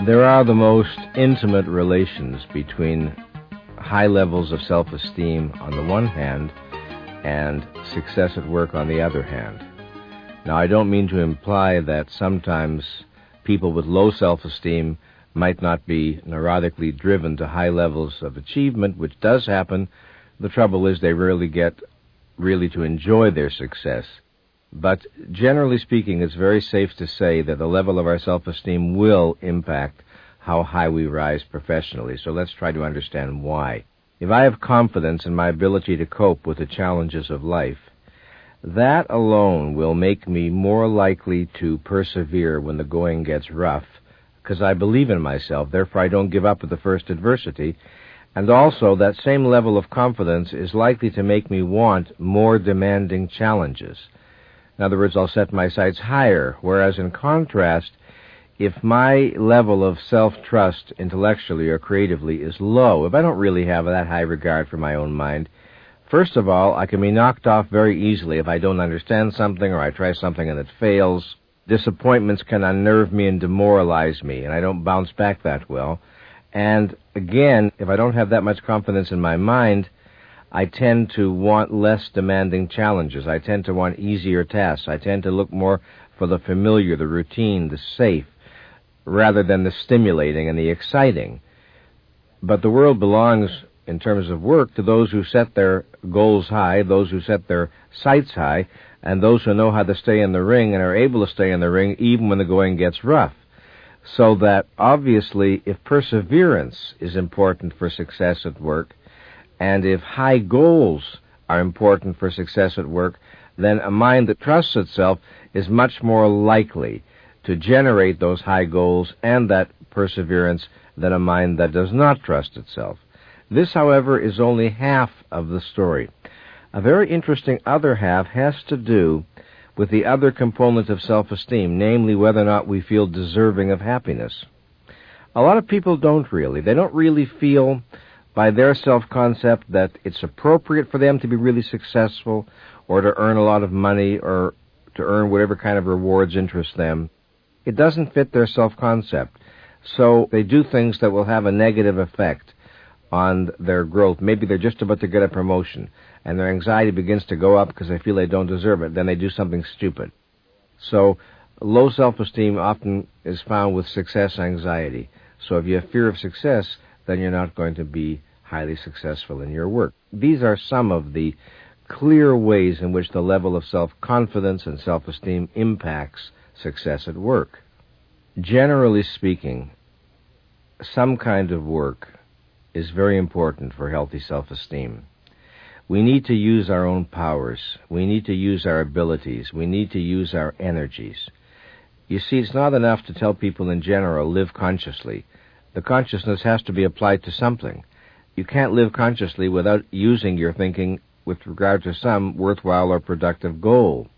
There are the most intimate relations between high levels of self-esteem on the one hand and success at work on the other hand. Now, I don't mean to imply that sometimes people with low self-esteem might not be neurotically driven to high levels of achievement, which does happen. The trouble is they rarely get really to enjoy their success. But generally speaking, it's very safe to say that the level of our self-esteem will impact how high we rise professionally. So let's try to understand why. If I have confidence in my ability to cope with the challenges of life, that alone will make me more likely to persevere when the going gets rough, because I believe in myself. Therefore, I don't give up at the first adversity. And also, that same level of confidence is likely to make me want more demanding challenges. In other words, I'll set my sights higher, whereas in contrast, if my level of self-trust intellectually or creatively is low, if I don't really have that high regard for my own mind, first of all, I can be knocked off very easily if I don't understand something or I try something and it fails. Disappointments can unnerve me and demoralize me, and I don't bounce back that well. And again, if I don't have that much confidence in my mind, I tend to want less demanding challenges. I tend to want easier tasks. I tend to look more for the familiar, the routine, the safe, rather than the stimulating and the exciting. But the world belongs, in terms of work, to those who set their goals high, those who set their sights high, and those who know how to stay in the ring and are able to stay in the ring even when the going gets rough. So that, obviously, if perseverance is important for success at work, and if high goals are important for success at work, then a mind that trusts itself is much more likely to generate those high goals and that perseverance than a mind that does not trust itself. This, however, is only half of the story. A very interesting other half has to do with the other component of self-esteem, namely whether or not we feel deserving of happiness. A lot of people don't really. They don't really feel, by their self-concept, that it's appropriate for them to be really successful or to earn a lot of money or to earn whatever kind of rewards interest them. It doesn't fit their self-concept. So they do things that will have a negative effect on their growth. Maybe they're just about to get a promotion, and their anxiety begins to go up because they feel they don't deserve it. Then they do something stupid. So low self-esteem often is found with success anxiety. So if you have fear of success, then you're not going to be highly successful in your work. These are some of the clear ways in which the level of self-confidence and self-esteem impacts success at work. Generally speaking, some kind of work is very important for healthy self-esteem. We need to use our own powers. We need to use our abilities. We need to use our energies. You see, it's not enough to tell people in general, live consciously. The consciousness has to be applied to something. You can't live consciously without using your thinking with regard to some worthwhile or productive goal.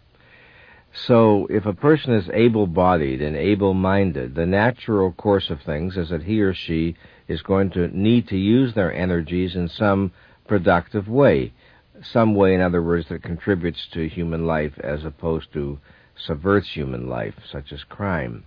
So if a person is able-bodied and able-minded, the natural course of things is that he or she is going to need to use their energies in some productive way. Some way, in other words, that contributes to human life as opposed to subverts human life, such as crime.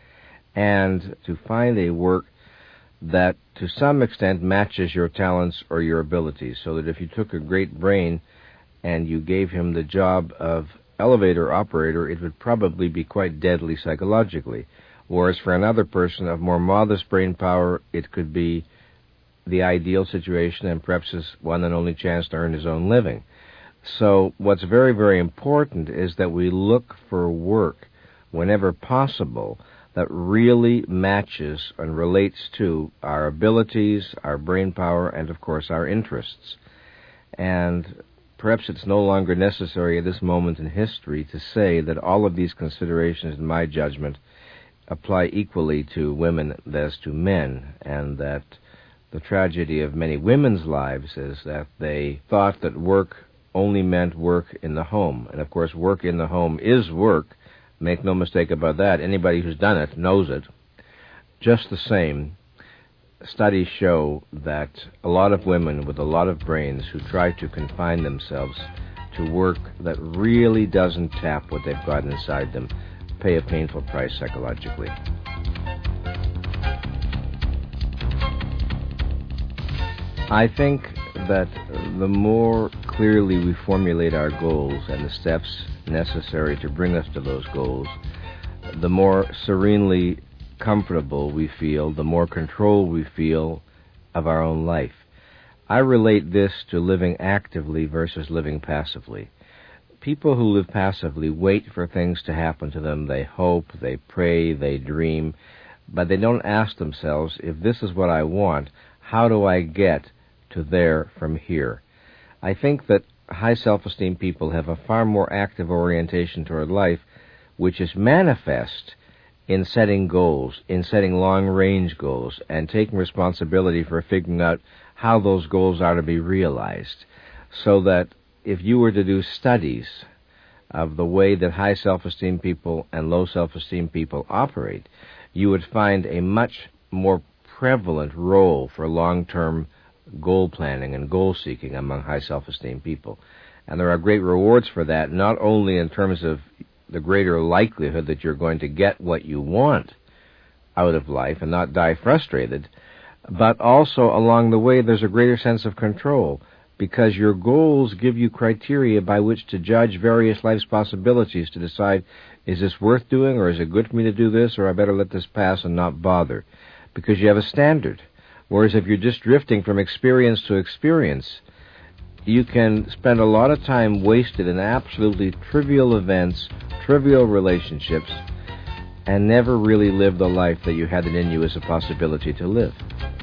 And to find a work that to some extent matches your talents or your abilities, so that if you took a great brain and you gave him the job of elevator operator, it would probably be quite deadly psychologically. Whereas for another person of more modest brain power, it could be the ideal situation and perhaps his one and only chance to earn his own living. So what's very, very important is that we look for work whenever possible that really matches and relates to our abilities, our brain power, and of course our interests. And perhaps it's no longer necessary at this moment in history to say that all of these considerations, in my judgment, apply equally to women as to men, and that the tragedy of many women's lives is that they thought that work only meant work in the home. And of course, work in the home is work. Make no mistake about that. Anybody who's done it knows it. Just the same, studies show that a lot of women with a lot of brains who try to confine themselves to work that really doesn't tap what they've got inside them pay a painful price psychologically. I think that the more clearly we formulate our goals and the steps necessary to bring us to those goals, the more serenely comfortable we feel, the more control we feel of our own life. I relate this to living actively versus living passively. People who live passively wait for things to happen to them. They hope, they pray, they dream, but they don't ask themselves, if this is what I want, how do I get to there from here? I think that high self-esteem people have a far more active orientation toward life, which is manifest in setting goals, in setting long-range goals, and taking responsibility for figuring out how those goals are to be realized. So that if you were to do studies of the way that high self-esteem people and low self-esteem people operate, you would find a much more prevalent role for long-term goal planning and goal seeking among high self-esteem people. And there are great rewards for that, not only in terms of the greater likelihood that you're going to get what you want out of life and not die frustrated, but also along the way there's a greater sense of control, because your goals give you criteria by which to judge various life's possibilities to decide, is this worth doing, or is it good for me to do this, or I better let this pass and not bother, because you have a standard. Whereas if you're just drifting from experience to experience, you can spend a lot of time wasted in absolutely trivial events, trivial relationships, and never really live the life that you had it in you as a possibility to live.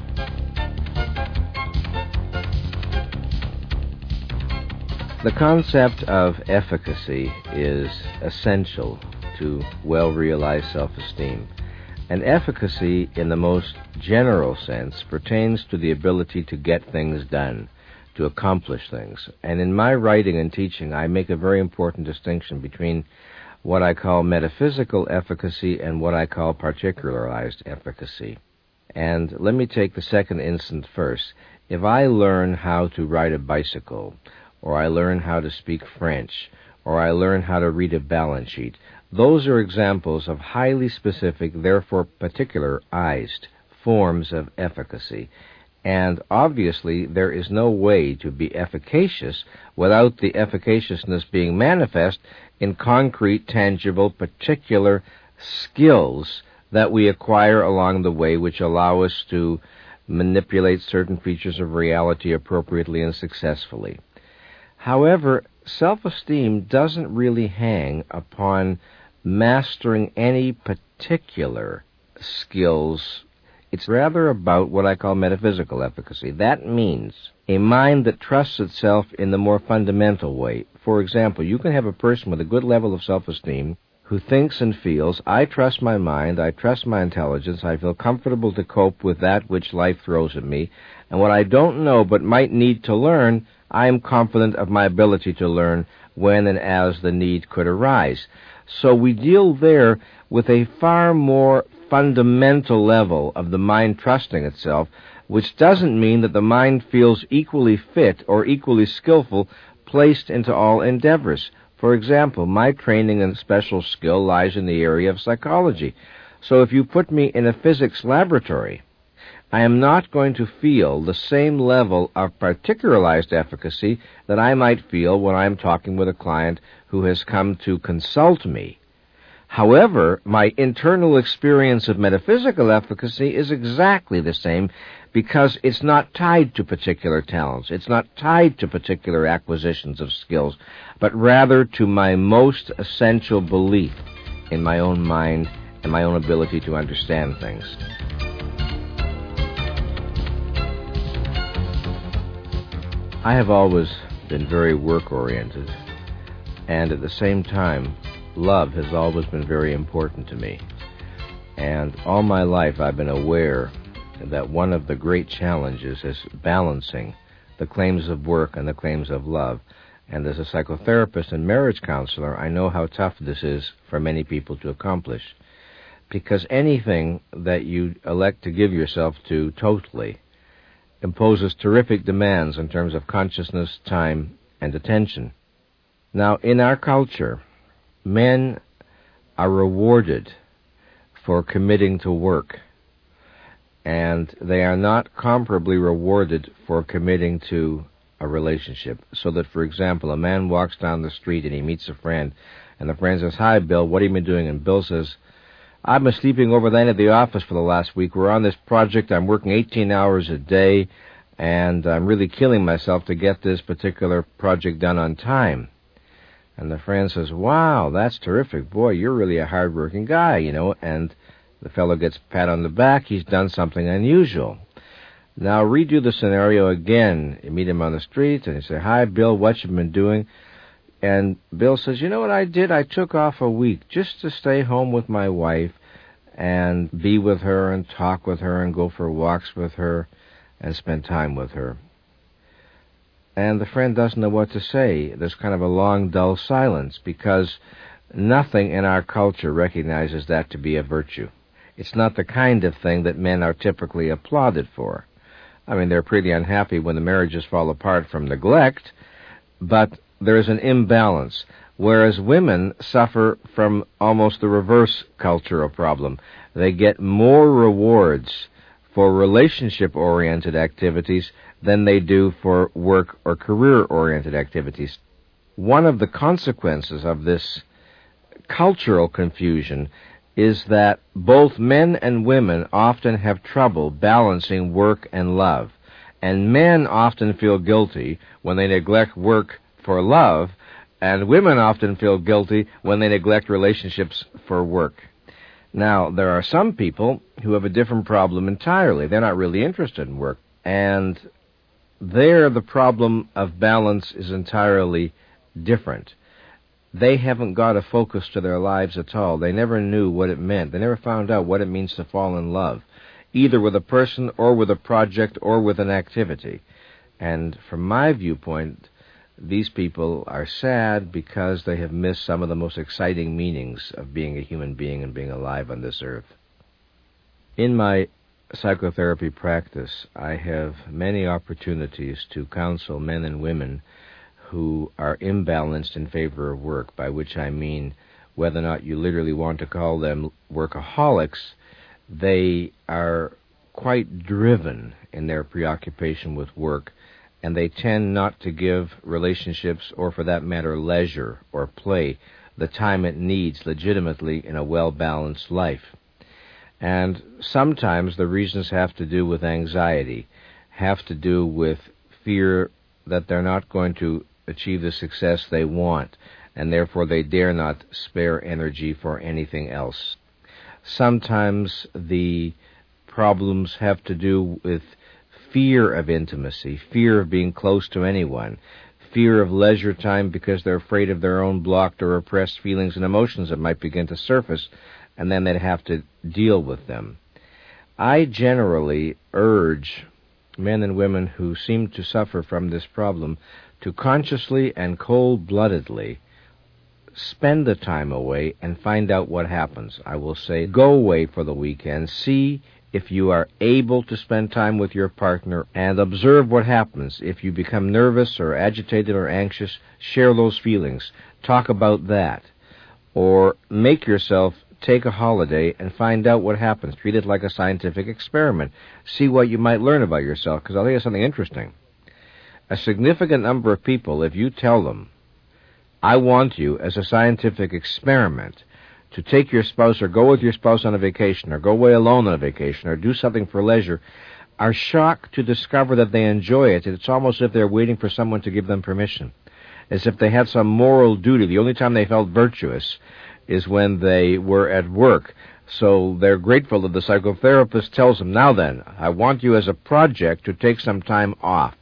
The concept of efficacy is essential to well-realized self-esteem. And efficacy, in the most general sense, pertains to the ability to get things done, to accomplish things. And in my writing and teaching, I make a very important distinction between what I call metaphysical efficacy and what I call particularized efficacy. And let me take the second instance first. If I learn how to ride a bicycle, or I learn how to speak French, or I learn how to read a balance sheet, those are examples of highly specific, therefore particularized forms of efficacy. And obviously, there is no way to be efficacious without the efficaciousness being manifest in concrete, tangible, particular skills that we acquire along the way, which allow us to manipulate certain features of reality appropriately and successfully. However, self-esteem doesn't really hang upon mastering any particular skills. It's rather about what I call metaphysical efficacy. That means a mind that trusts itself in the more fundamental way. For example, you can have a person with a good level of self-esteem who thinks and feels, I trust my mind, I trust my intelligence, I feel comfortable to cope with that which life throws at me, and what I don't know but might need to learn, I am confident of my ability to learn when and as the need could arise. So we deal there with a far more fundamental level of the mind trusting itself, which doesn't mean that the mind feels equally fit or equally skillful placed into all endeavors. For example, my training and special skill lies in the area of psychology. So if you put me in a physics laboratory, I am not going to feel the same level of particularized efficacy that I might feel when I'm talking with a client who has come to consult me. However, my internal experience of metaphysical efficacy is exactly the same, because it's not tied to particular talents, it's not tied to particular acquisitions of skills, but rather to my most essential belief in my own mind and my own ability to understand things. I have always been very work-oriented, and at the same time, love has always been very important to me. And all my life I've been aware that one of the great challenges is balancing the claims of work and the claims of love. And as a psychotherapist and marriage counselor, I know how tough this is for many people to accomplish. Because anything that you elect to give yourself to totally imposes terrific demands in terms of consciousness, time, and attention. Now, in our culture, men are rewarded for committing to work. and they are not comparably rewarded for committing to a relationship. So that, for example, a man walks down the street and he meets a friend, and the friend says, "Hi, Bill, what have you been doing?" And Bill says, "I've been sleeping over the night at the office for the last week. We're on this project. I'm working 18 hours a day, and I'm really killing myself to get this particular project done on time." And the friend says, "Wow, that's terrific. Boy, you're really a hard-working guy, And the fellow gets a pat on the back. He's done something unusual. Now redo the scenario again. You meet him on the street, and you say, "Hi, Bill, what you been doing?" And Bill says, "You know what I did? I took off a week just to stay home with my wife and be with her and talk with her and go for walks with her and spend time with her." And the friend doesn't know what to say. There's kind of a long, dull silence because nothing in our culture recognizes that to be a virtue. It's not the kind of thing that men are typically applauded for. I mean, they're pretty unhappy when the marriages fall apart from neglect, but there is an imbalance, whereas women suffer from almost the reverse cultural problem. They get more rewards for relationship-oriented activities than they do for work or career-oriented activities. One of the consequences of this cultural confusion is that both men and women often have trouble balancing work and love. And men often feel guilty when they neglect work for love, and women often feel guilty when they neglect relationships for work. Now, there are some people who have a different problem entirely. They're not really interested in work. And there, the problem of balance is entirely different. They haven't got a focus to their lives at all. They never knew what it meant. They never found out what it means to fall in love, either with a person or with a project or with an activity. And from my viewpoint, these people are sad because they have missed some of the most exciting meanings of being a human being and being alive on this earth. In my psychotherapy practice, I have many opportunities to counsel men and women who are imbalanced in favor of work, by which I mean whether or not you literally want to call them workaholics, they are quite driven in their preoccupation with work, and they tend not to give relationships, or for that matter leisure or play, the time it needs legitimately in a well-balanced life. And sometimes the reasons have to do with anxiety, have to do with fear that they're not going to achieve the success they want, and therefore they dare not spare energy for anything else. Sometimes the problems have to do with fear of intimacy, fear of being close to anyone, fear of leisure time because they're afraid of their own blocked or repressed feelings and emotions that might begin to surface, and then they'd have to deal with them. I generally urge men and women who seem to suffer from this problem to consciously and cold-bloodedly spend the time away and find out what happens. I will say, go away for the weekend, see if you are able to spend time with your partner, and observe what happens. If you become nervous or agitated or anxious, share those feelings. Talk about that. Or make yourself take a holiday and find out what happens. Treat it like a scientific experiment. See what you might learn about yourself, because I'll tell you something interesting. A significant number of people, if you tell them, "I want you as a scientific experiment to take your spouse or go with your spouse on a vacation or go away alone on a vacation or do something for leisure," are shocked to discover that they enjoy it. It's almost as if they're waiting for someone to give them permission, as if they had some moral duty. The only time they felt virtuous is when they were at work. So they're grateful that the psychotherapist tells them, "Now then, I want you as a project to take some time off."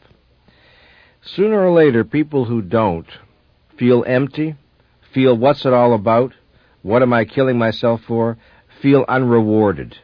Sooner or later, people who don't feel empty, feel what's it all about, what am I killing myself for, feel unrewarded.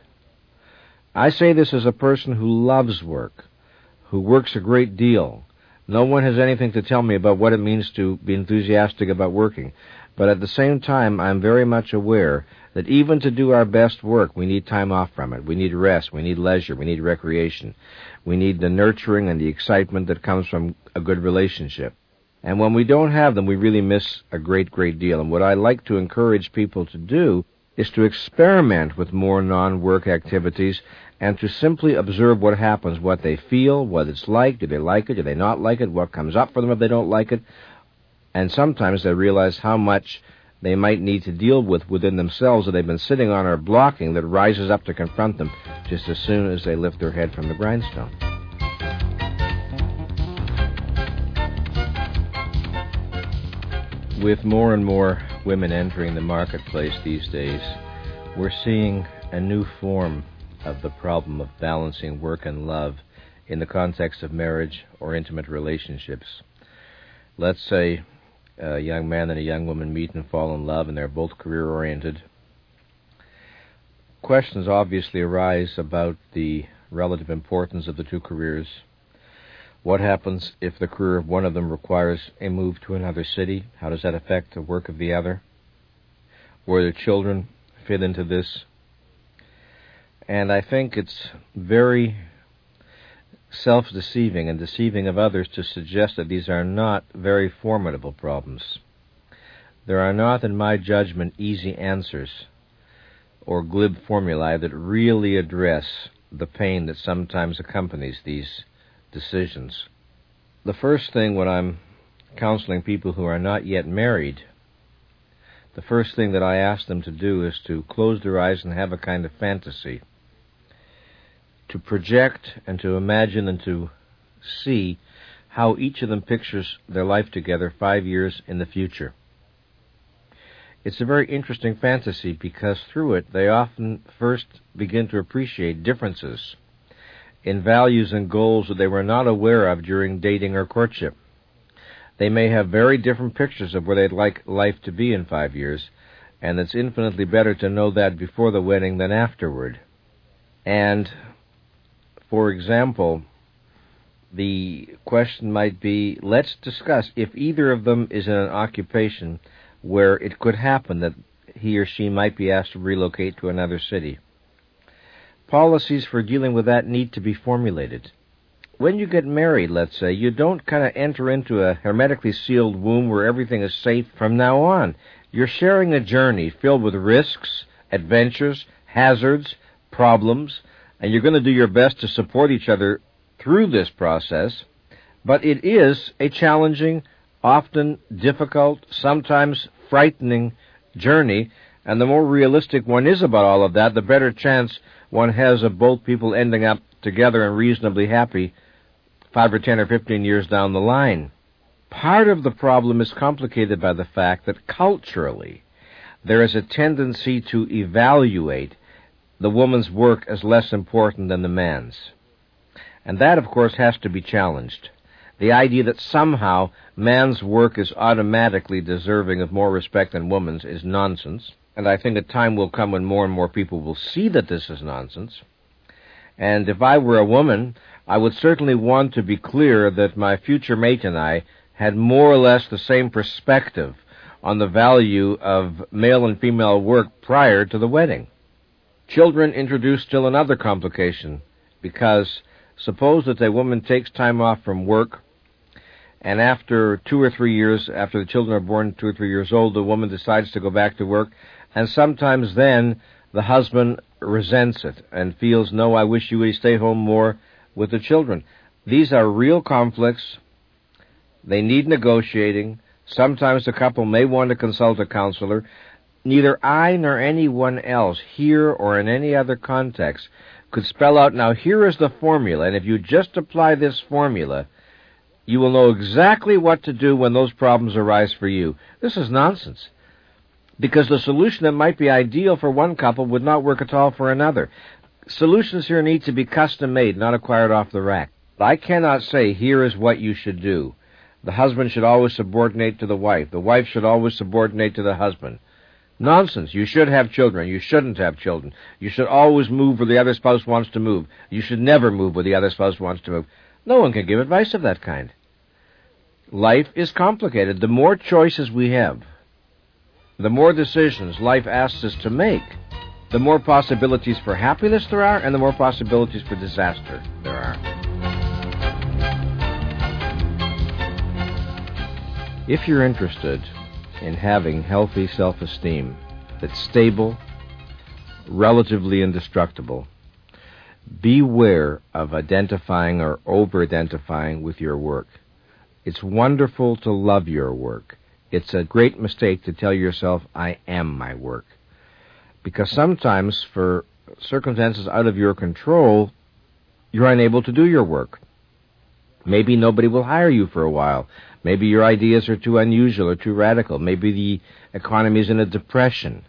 I say this as a person who loves work, who works a great deal. No one has anything to tell me about what it means to be enthusiastic about working. But at the same time, I'm very much aware that even to do our best work, we need time off from it. We need rest, we need leisure, we need recreation. We need the nurturing and the excitement that comes from a good relationship. And when we don't have them, we really miss a great, great deal. And what I like to encourage people to do is to experiment with more non-work activities and to simply observe what happens, what they feel, what it's like, do they like it, do they not like it, what comes up for them if they don't like it. And sometimes they realize how much they might need to deal with within themselves that they've been sitting on or blocking that rises up to confront them just as soon as they lift their head from the grindstone. With more and more women entering the marketplace these days, we're seeing a new form of the problem of balancing work and love in the context of marriage or intimate relationships. Let's say a young man and a young woman meet and fall in love, and they're both career-oriented. Questions obviously arise about the relative importance of the two careers. What happens if the career of one of them requires a move to another city? How does that affect the work of the other? Where the children fit into this? And I think it's very self-deceiving and deceiving of others to suggest that these are not very formidable problems. There are not, in my judgment, easy answers or glib formulae that really address the pain that sometimes accompanies these decisions. The first thing when I'm counseling people who are not yet married, the first thing that I ask them to do is to close their eyes and have a kind of fantasy, to project and to imagine and to see how each of them pictures their life together 5 years in the future. It's a very interesting fantasy because through it they often first begin to appreciate differences in values and goals that they were not aware of during dating or courtship. They may have very different pictures of where they'd like life to be in 5 years, and it's infinitely better to know that before the wedding than afterward. And for example, the question might be, let's discuss if either of them is in an occupation where it could happen that he or she might be asked to relocate to another city. Policies for dealing with that need to be formulated. When you get married, let's say, you don't kind of enter into a hermetically sealed womb where everything is safe from now on. You're sharing a journey filled with risks, adventures, hazards, problems, and you're going to do your best to support each other through this process, but it is a challenging, often difficult, sometimes frightening journey, and the more realistic one is about all of that, the better chance one has of both people ending up together and reasonably happy 5 or 10 or 15 years down the line. Part of the problem is complicated by the fact that culturally there is a tendency to evaluate the woman's work as less important than the man's. And that, of course, has to be challenged. The idea that somehow man's work is automatically deserving of more respect than woman's is nonsense. And I think a time will come when more and more people will see that this is nonsense. And if I were a woman, I would certainly want to be clear that my future mate and I had more or less the same perspective on the value of male and female work prior to the wedding. Children introduce still another complication, because suppose that a woman takes time off from work, and after 2 or 3 years, after the children are born 2 or 3 years old, the woman decides to go back to work, and sometimes then the husband resents it and feels, no, I wish you would stay home more with the children. These are real conflicts. They need negotiating. Sometimes the couple may want to consult a counselor. Neither I nor anyone else here or in any other context could spell out, now here is the formula, and if you just apply this formula, you will know exactly what to do when those problems arise for you. This is nonsense, because the solution that might be ideal for one couple would not work at all for another. Solutions here need to be custom-made, not acquired off the rack. I cannot say, here is what you should do. The husband should always subordinate to the wife. The wife should always subordinate to the husband. Nonsense. You should have children. You shouldn't have children. You should always move where the other spouse wants to move. You should never move where the other spouse wants to move. No one can give advice of that kind. Life is complicated. The more choices we have, the more decisions life asks us to make, the more possibilities for happiness there are, and the more possibilities for disaster there are. If you're interested in having healthy self-esteem that's stable, relatively indestructible, beware of identifying or over-identifying with your work. It's wonderful to love your work. It's a great mistake to tell yourself, I am my work. Because sometimes, for circumstances out of your control, you're unable to do your work. Maybe nobody will hire you for a while. Maybe your ideas are too unusual or too radical. Maybe the economy is in a depression.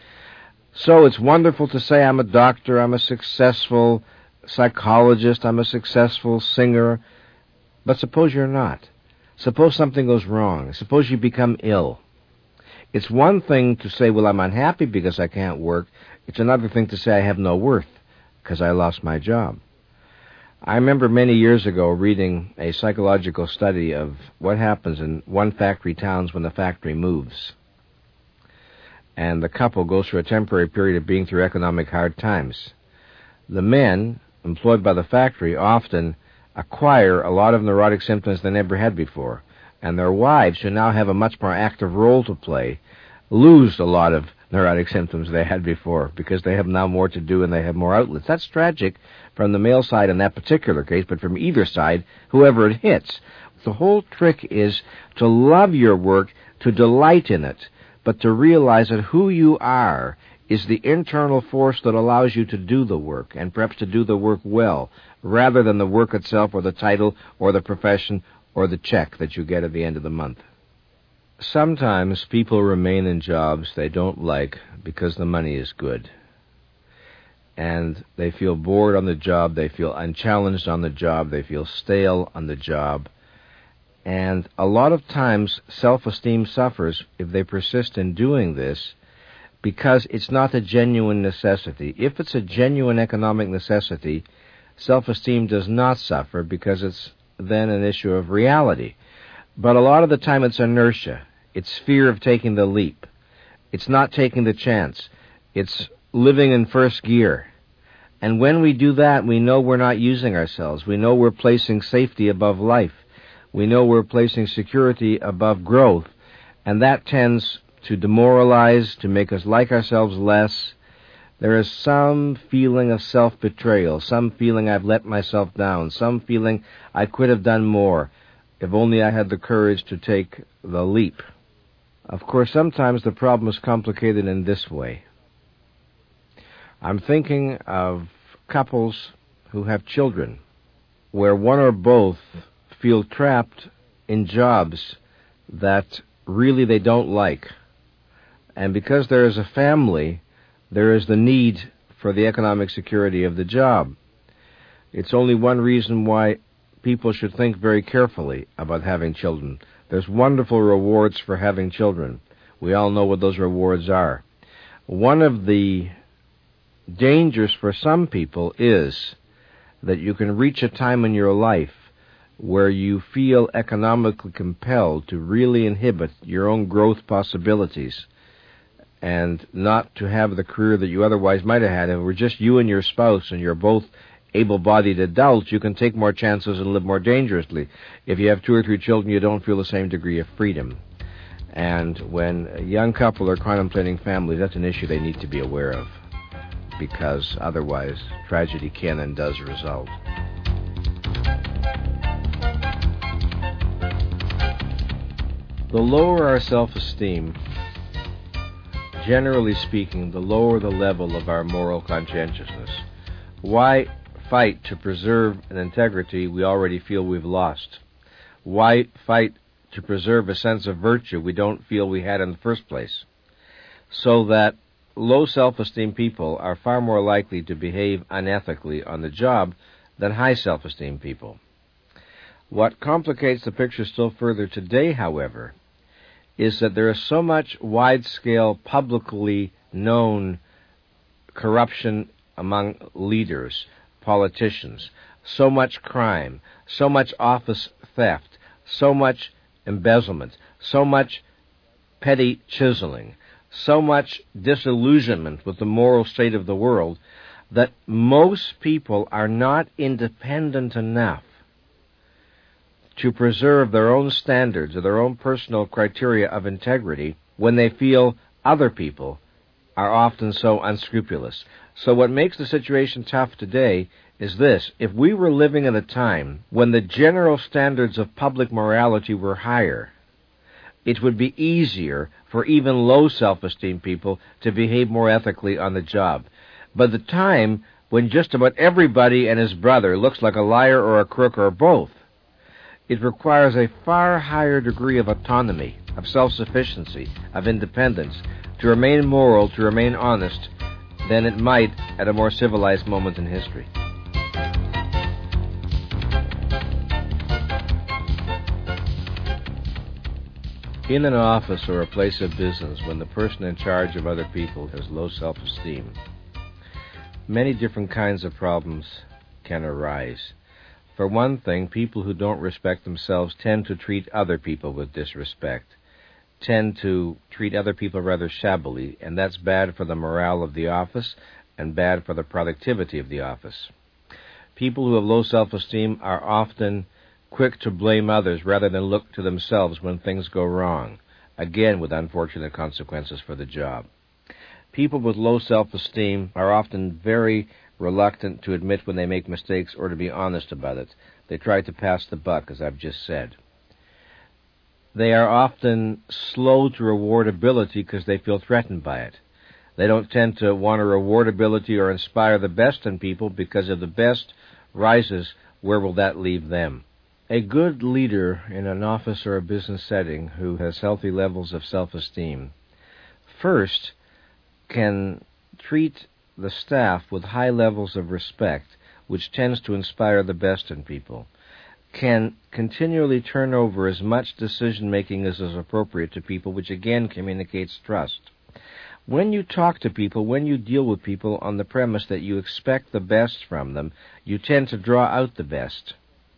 So it's wonderful to say, I'm a doctor, I'm a successful psychologist, I'm a successful singer. But suppose you're not. Suppose something goes wrong. Suppose you become ill. It's one thing to say, well, I'm unhappy because I can't work. It's another thing to say I have no worth because I lost my job. I remember many years ago reading a psychological study of what happens in one factory towns when the factory moves. And the couple goes through a temporary period of being through economic hard times. The men employed by the factory often acquire a lot of neurotic symptoms they never had before. And their wives, who now have a much more active role to play, lose a lot of neurotic symptoms they had before because they have now more to do and they have more outlets. That's tragic from the male side in that particular case, but from either side, whoever it hits. The whole trick is to love your work, to delight in it, but to realize that who you are is the internal force that allows you to do the work, and perhaps to do the work well, rather than the work itself or the title or the profession or the check that you get at the end of the month. Sometimes people remain in jobs they don't like because the money is good. And they feel bored on the job, they feel unchallenged on the job, they feel stale on the job. And a lot of times self-esteem suffers if they persist in doing this because it's not a genuine necessity. If it's a genuine economic necessity, self-esteem does not suffer because it's then an issue of reality. But a lot of the time it's inertia. It's fear of taking the leap. It's not taking the chance. It's living in first gear. And when we do that, we know we're not using ourselves. We know we're placing safety above life. We know we're placing security above growth. And that tends to demoralize, to make us like ourselves less. There is some feeling of self-betrayal, some feeling I've let myself down, some feeling I could have done more if only I had the courage to take the leap. Of course, sometimes the problem is complicated in this way. I'm thinking of couples who have children, where one or both feel trapped in jobs that really they don't like. And because there is a family, there is the need for the economic security of the job. It's only one reason why people should think very carefully about having children. There's wonderful rewards for having children. We all know what those rewards are. One of the dangers for some people is that you can reach a time in your life where you feel economically compelled to really inhibit your own growth possibilities and not to have the career that you otherwise might have had. If it were just you and your spouse and you're both able-bodied adults, you can take more chances and live more dangerously. If you have 2 or 3 children, you don't feel the same degree of freedom. And when a young couple are contemplating family, that's an issue they need to be aware of, because otherwise tragedy can and does result. The lower our self-esteem, generally speaking, the lower the level of our moral conscientiousness. Why fight to preserve an integrity we already feel we've lost? Why fight to preserve a sense of virtue we don't feel we had in the first place? So that low self-esteem people are far more likely to behave unethically on the job than high self-esteem people. What complicates the picture still further today, however, is that there is so much wide-scale, publicly known corruption among leaders, politicians, so much crime, so much office theft, so much embezzlement, so much petty chiseling, so much disillusionment with the moral state of the world, that most people are not independent enough to preserve their own standards or their own personal criteria of integrity when they feel other people are often so unscrupulous. So what makes the situation tough today is this: if we were living at a time when the general standards of public morality were higher, it would be easier for even low self-esteem people to behave more ethically on the job. But the time when just about everybody and his brother looks like a liar or a crook or both, it requires a far higher degree of autonomy, of self-sufficiency, of independence, to remain moral, to remain honest, than it might at a more civilized moment in history. In an office or a place of business, when the person in charge of other people has low self-esteem, many different kinds of problems can arise. For one thing, people who don't respect themselves tend to treat other people with disrespect, tend to treat other people rather shabbily, and that's bad for the morale of the office and bad for the productivity of the office. People who have low self-esteem are often quick to blame others rather than look to themselves when things go wrong, again with unfortunate consequences for the job. People with low self-esteem are often very reluctant to admit when they make mistakes or to be honest about it. They try to pass the buck, as I've just said. They are often slow to reward ability because they feel threatened by it. They don't tend to want to reward ability or inspire the best in people because if the best rises, where will that leave them? A good leader in an office or a business setting who has healthy levels of self-esteem first can treat the staff with high levels of respect, which tends to inspire the best in people, can continually turn over as much decision-making as is appropriate to people, which again communicates trust. When you talk to people, when you deal with people on the premise that you expect the best from them, you tend to draw out the best.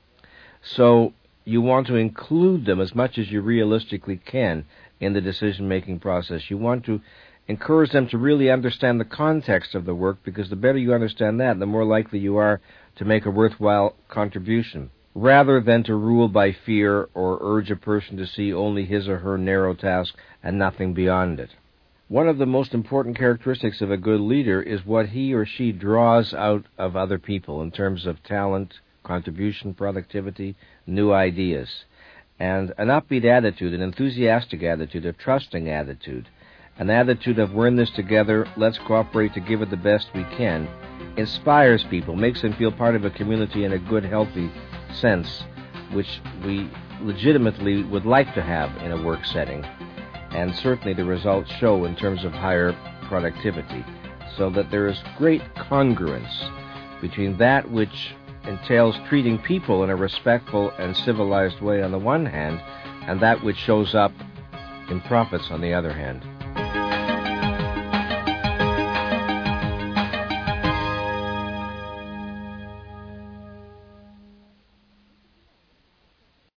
So you want to include them as much as you realistically can in the decision-making process. You want to encourage them to really understand the context of the work, because the better you understand that, the more likely you are to make a worthwhile contribution, rather than to rule by fear or urge a person to see only his or her narrow task and nothing beyond it. One of the most important characteristics of a good leader is what he or she draws out of other people in terms of talent, contribution, productivity, new ideas. And an upbeat attitude, an enthusiastic attitude, a trusting attitude, an attitude of we're in this together, let's cooperate to give it the best we can, inspires people, makes them feel part of a community in a good, healthy sense, which we legitimately would like to have in a work setting. And certainly the results show in terms of higher productivity, so that there is great congruence between that which entails treating people in a respectful and civilized way on the one hand, and that which shows up in profits on the other hand.